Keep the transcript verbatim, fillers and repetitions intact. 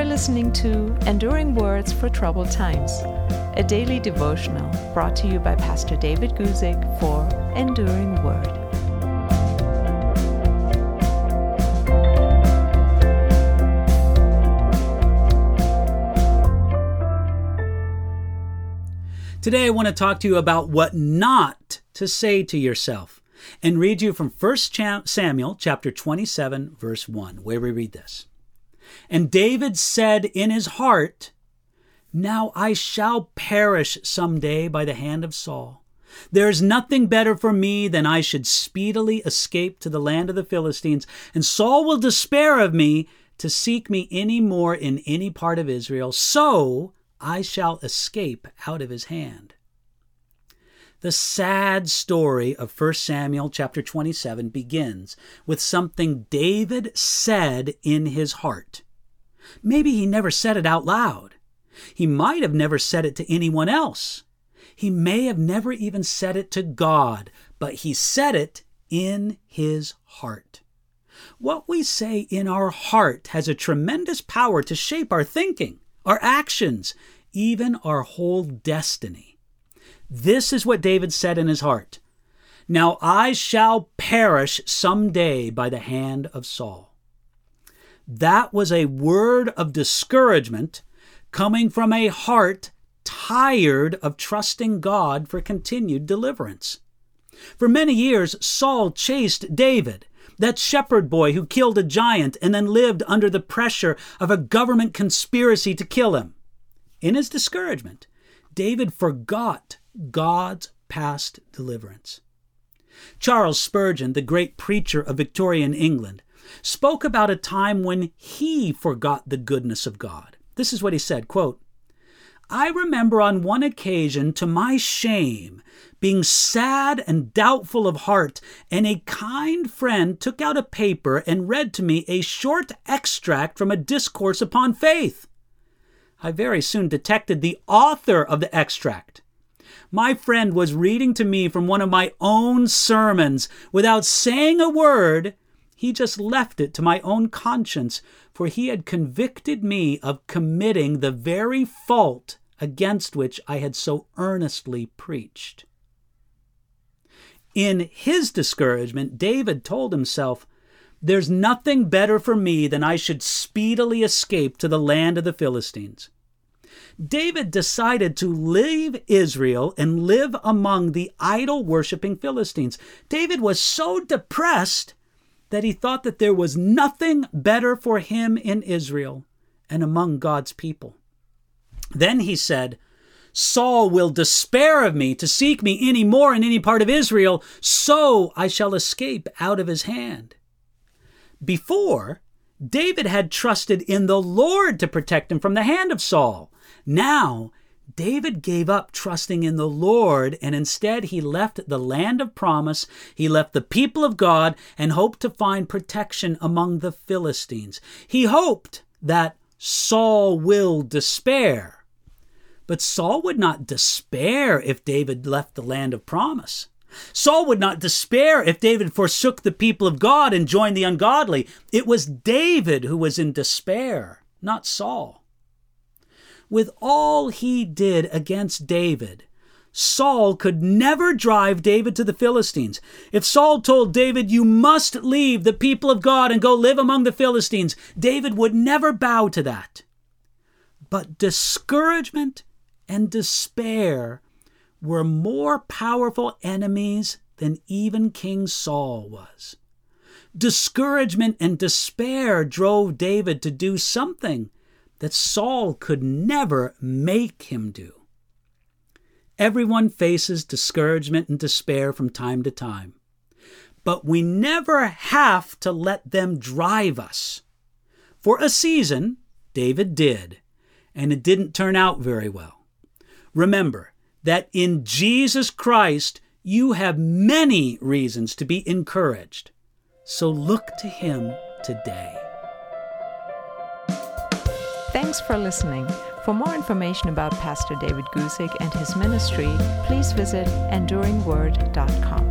listening to Enduring Words for Troubled Times, a daily devotional brought to you by Pastor David Guzik for Enduring Word. Today I want to talk to you about what not to say to yourself and read you from First Samuel chapter twenty-seven, verse one, where we read this. And David said in his heart, "Now I shall perish someday by the hand of Saul. There is nothing better for me than I should speedily escape to the land of the Philistines, and Saul will despair of me to seek me any more in any part of Israel. So I shall escape out of his hand." The sad story of First Samuel chapter twenty-seven begins with something David said in his heart. Maybe he never said it out loud. He might have never said it to anyone else. He may have never even said it to God, but he said it in his heart. What we say in our heart has a tremendous power to shape our thinking, our actions, even our whole destiny. This is what David said in his heart. "Now I shall perish someday by the hand of Saul." That was a word of discouragement coming from a heart tired of trusting God for continued deliverance. For many years, Saul chased David, that shepherd boy who killed a giant and then lived under the pressure of a government conspiracy to kill him. In his discouragement, David forgot God's past deliverance. Charles Spurgeon, the great preacher of Victorian England, spoke about a time when he forgot the goodness of God. This is what he said, quote, "I remember on one occasion, to my shame, being sad and doubtful of heart, and a kind friend took out a paper and read to me a short extract from a discourse upon faith. I very soon detected the author of the extract. My friend was reading to me from one of my own sermons. Without saying a word, he just left it to my own conscience, for he had convicted me of committing the very fault against which I had so earnestly preached." In his discouragement, David told himself, "There's nothing better for me than I should speedily escape to the land of the Philistines." David decided to leave Israel and live among the idol-worshiping Philistines. David was so depressed that he thought that there was nothing better for him in Israel and among God's people. Then he said, "Saul will despair of me to seek me any more in any part of Israel, so I shall escape out of his hand." Before, David had trusted in the Lord to protect him from the hand of Saul. Now, David gave up trusting in the Lord, and instead he left the land of promise, he left the people of God, and hoped to find protection among the Philistines. He hoped that Saul will despair. But Saul would not despair if David left the land of promise. Saul would not despair if David forsook the people of God and joined the ungodly. It was David who was in despair, not Saul. With all he did against David, Saul could never drive David to the Philistines. If Saul told David, "You must leave the people of God and go live among the Philistines," David would never bow to that. But discouragement and despair were more powerful enemies than even King Saul was. Discouragement and despair drove David to do something that Saul could never make him do. Everyone faces discouragement and despair from time to time, but we never have to let them drive us. For a season, David did, and it didn't turn out very well. Remember that in Jesus Christ, you have many reasons to be encouraged. So look to him today. Thanks for listening. For more information about Pastor David Guzik and his ministry, please visit enduring word dot com.